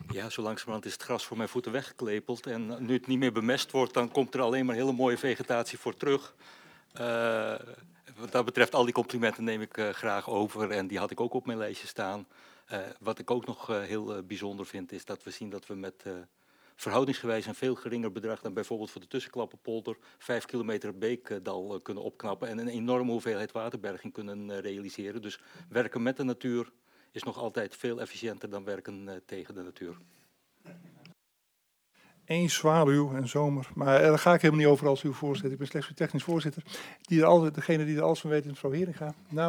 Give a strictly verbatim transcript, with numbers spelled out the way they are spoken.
Ja, zo langzamerhand is het gras voor mijn voeten weggeklepeld. En nu het niet meer bemest wordt, dan komt er alleen maar hele mooie vegetatie voor terug. Uh, wat dat betreft, al die complimenten neem ik uh, graag over. En die had ik ook op mijn lijstje staan. Uh, wat ik ook nog uh, heel uh, bijzonder vind, is dat we zien dat we met uh, verhoudingsgewijs een veel geringer bedrag dan bijvoorbeeld voor de Tussenklappenpolder vijf kilometer beekdal uh, kunnen opknappen en een enorme hoeveelheid waterberging kunnen uh, realiseren. Dus werken met de natuur is nog altijd veel efficiënter dan werken uh, tegen de natuur. Eens zwaluw en zomer. Maar daar ga ik helemaal niet over als uw voorzitter. Ik ben slechts uw technisch voorzitter. Die er al, degene die er alles van weet is mevrouw Heringa. Nou,